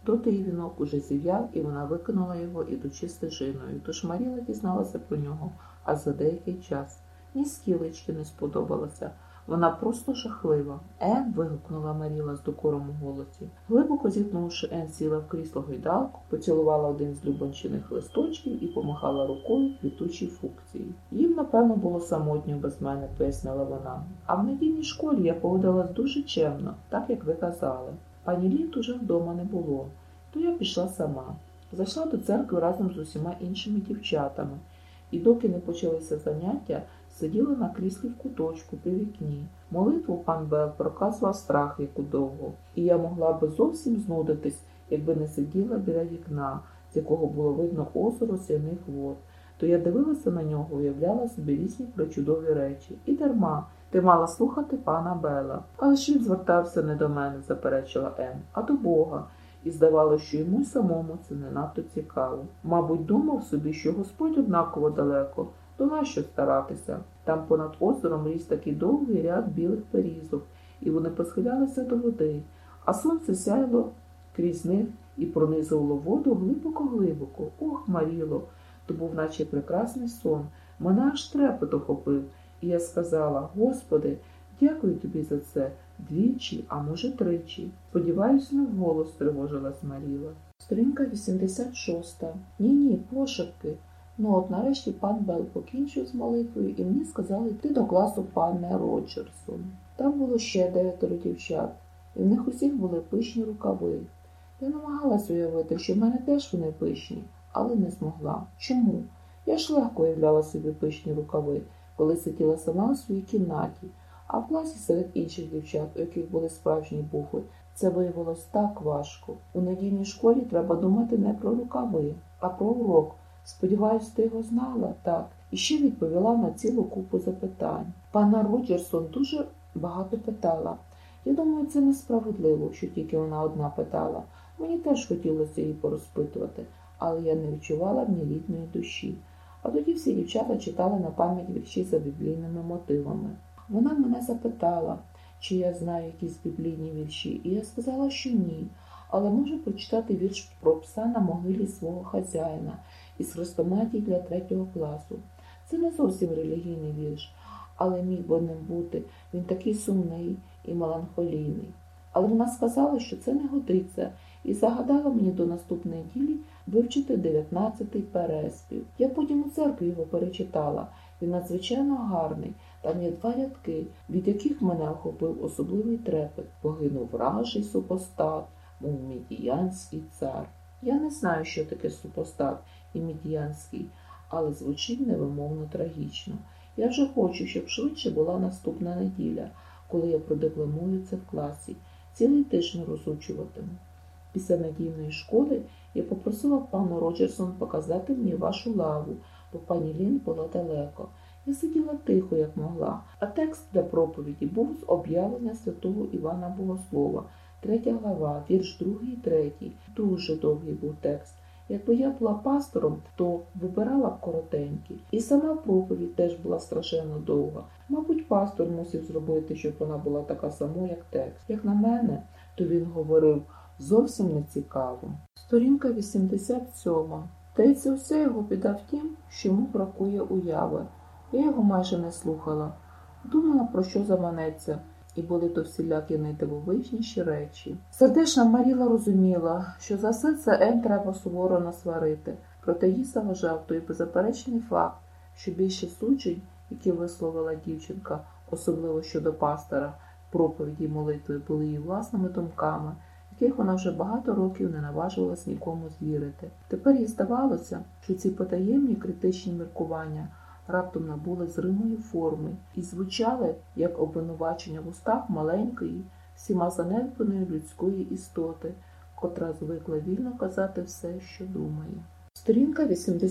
Тотий вінок уже зів'яв, і вона викинула його, ідучи стежиною. Тож Маріла дізналася про нього аж за деякий час. Ні скілечки не сподобалося. Вона просто жахлива. Вигукнула Маріла з докором у голосі. Глибоко зітнувши, сіла в крісло гойдалку, поцілувала один з любончиних листочків і помахала рукою квітучій фукції. Їм, напевно, було самотньо без мене, пояснила вона. А в недільній школі я поводилась дуже чемно, так як ви казали. Пані Лінд уже вдома не було, то я пішла сама. Зайшла до церкви разом з усіма іншими дівчатами. І доки не почалися заняття, сиділа на кріслі в куточку при вікні. Молитву пан Бел проказував страх яку довго, і я могла би зовсім знудитись, якби не сиділа біля вікна, з якого було видно озеро сяйних вод. То я дивилася на нього, уявляла собі різні причудові речі. І дарма, ти мала слухати пана Бела. Але ж він звертався не до мене, заперечила а до Бога. І здавалося, що йому самому це не надто цікаво. Мабуть, думав собі, що Господь однаково далеко, то нащо старатися? Там понад озером ріс такий довгий ряд білих берізок, і вони посхилялися до води, а сонце сяяло крізь них і пронизувало воду глибоко-глибоко. Ох, Маріло, то був наче прекрасний сон. Мене аж трепет охопив, і я сказала: Господи, дякую тобі за це. Двічі, а може тричі. Сподіваюсь, не вголос, тривожилась Маріла. Сторінка 86. Ні, пошепки. Ну от нарешті пан Бел покінчив з молитвою, і мені сказали йти до класу пана Роджерсон. Там було ще 9 дівчат, і в них усіх були пишні рукави. Я намагалась уявити, що в мене теж вони пишні, але не змогла. Чому? Я ж легко уявляла собі пишні рукави, коли сиділа сама у своїй кімнаті, а в класі серед інших дівчат, у яких були справжні букви, це виявилось так важко. У недільній школі треба думати не про рукави, а про урок. Сподіваюсь, ти його знала? Так. І ще відповіла на цілу купу запитань. Пана Роджерсон дуже багато питала. Я думаю, це несправедливо, що тільки вона одна питала. Мені теж хотілося її порозпитувати, але я не відчувала в ній рідної душі. А тоді всі дівчата читали на пам'ять вірші за біблійними мотивами. Вона мене запитала, чи я знаю якісь біблійні вірші, і я сказала, що ні, але можу прочитати вірш про пса на могилі свого хазяїна із хрестоматії для 3 класу. Це не зовсім релігійний вірш, але міг би ним бути. Він такий сумний і меланхолійний. Але вона сказала, що це не годиться, і загадала мені до наступної неділі вивчити 19-й переспів. Я потім у церкві його перечитала. Він надзвичайно гарний. Там є 2 рядки, від яких мене охопив особливий трепет. Погинув вражий супостат, мов мідіянський цар. Я не знаю, що таке супостат і мідіянський, але звучить невимовно трагічно. Я вже хочу, щоб швидше була наступна неділя, коли я продекламую це в класі. Цілий тиждень розучуватиму. Після недільної школи я попросила пану Роджерсон показати мені вашу лаву, бо пані Лінд була далеко. Я сиділа тихо, як могла, а текст для проповіді був з об'явлення святого Івана Богослова, 3 глава, вірш 2 і 3. Дуже довгий був текст. Якби я була пастором, то вибирала б коротенький. І сама проповідь теж була страшенно довга. Мабуть, пастор мусив зробити, щоб вона була така сама, як текст. Як на мене, то він говорив зовсім нецікаво. Сторінка 87. Здається, уся його біда в тім, що йому бракує уяви. Я його майже не слухала. Думала, про що заманеться, і були то всілякі найдивовижніші речі. Сердечна Маріла розуміла, що за все це треба суворо насварити. Проте їй заважав той беззаперечний факт, що більше суджень, які висловила дівчинка, особливо щодо пастора, проповіді й молитви, були її власними думками, яких вона вже багато років не наважувалась нікому звірити. Тепер їй здавалося, що ці потаємні критичні міркування раптом набули зримої форми і звучали, як обвинувачення в устах маленької, всіма занедбаної людської істоти, котра звикла вільно казати все, що думає. Сторінка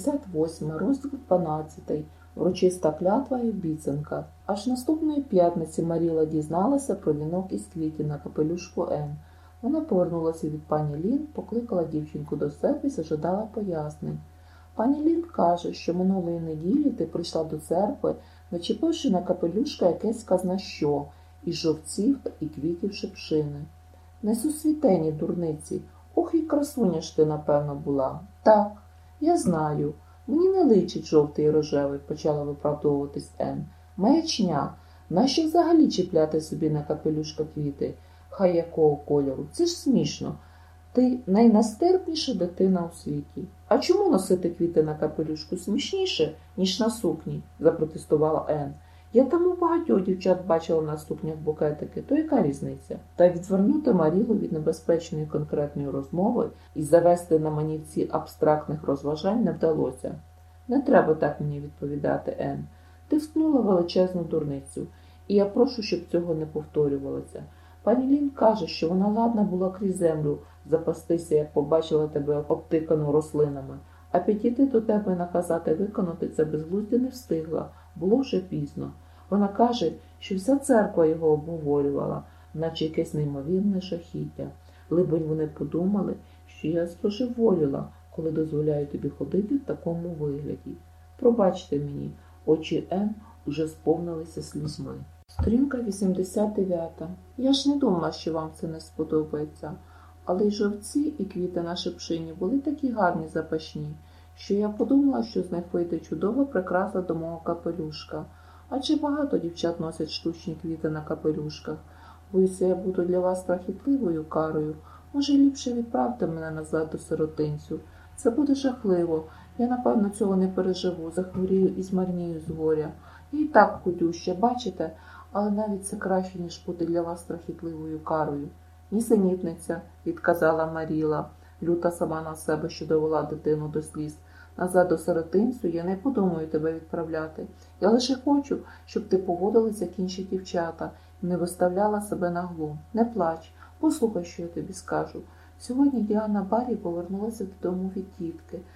88, розділ 12. Урочиста клятва і обіцянка. Аж наступної п'ятниці Маріла дізналася про вінок із квітів на капелюшку Вона повернулася від пані Лінд, покликала дівчинку до себе і зажадала пояснень. Пані Лінд каже, що минулої неділі ти прийшла до церкви, начепивши на капелюшка якесь казна-що із жовців і квітів шипшини. Несусвітені дурниці, Ох, і красуня ж ти, напевно, була. Так, я знаю. Мені не личить жовтий і рожевий, почала виправдовуватись Ен. Маячня. Нащо взагалі чіпляти собі на капелюшка квіти? Хай якого кольору? Це ж смішно. Ти найнастерпніша дитина у світі. А чому носити квіти на капелюшку смішніше, ніж на сукні? Запротестувала Ен. Я там у багатьох дівчат бачила на сукнях букетики, то яка різниця? Та відвернути Марілу від небезпечної конкретної розмови і завести на манівці абстрактних розважань не вдалося. Не треба так мені відповідати, Ен. Ти вткнула величезну дурницю, і я прошу, щоб цього не повторювалося. Пані Лін каже, що вона ладна була крізь землю запастися, як побачила тебе обтикану рослинами, а підійти до тебе і наказати виконати це безглуздя не встигла, було вже пізно. Вона каже, що вся церква його обговорювала, наче якесь неймовірне жахіття. Либонь вони подумали, що я збожеволіла, коли дозволяю тобі ходити в такому вигляді. Пробачте мені, очі Ен уже сповнилися слізьми. Сторінка 89. Я ж не думала, що вам це не сподобається. Але й жовці і квіти на шипшині були такі гарні запашні, що я подумала, що з них вийде чудова прикраса до мого капелюшка. Адже багато дівчат носять штучні квіти на капелюшках. Боюся, я буду для вас страхітливою карою. Може, ліпше відправте мене назад до сиротинцю. Це буде жахливо. Я, напевно, цього не переживу, захворію і змарнію з горя. Я і так худюща, бачите? Але навіть це краще, ніж бути для вас страхітливою карою. Нісенітниця, відказала Маріла, люта сама на себе, що довела дитину до сліз. Назад до сиротинцю я не подумаю тебе відправляти. Я лише хочу, щоб ти поводилася, як інші дівчата, і не виставляла себе на глум. Не плач, послухай, що я тобі скажу. Сьогодні Діана Баррі повернулася додому від тітки.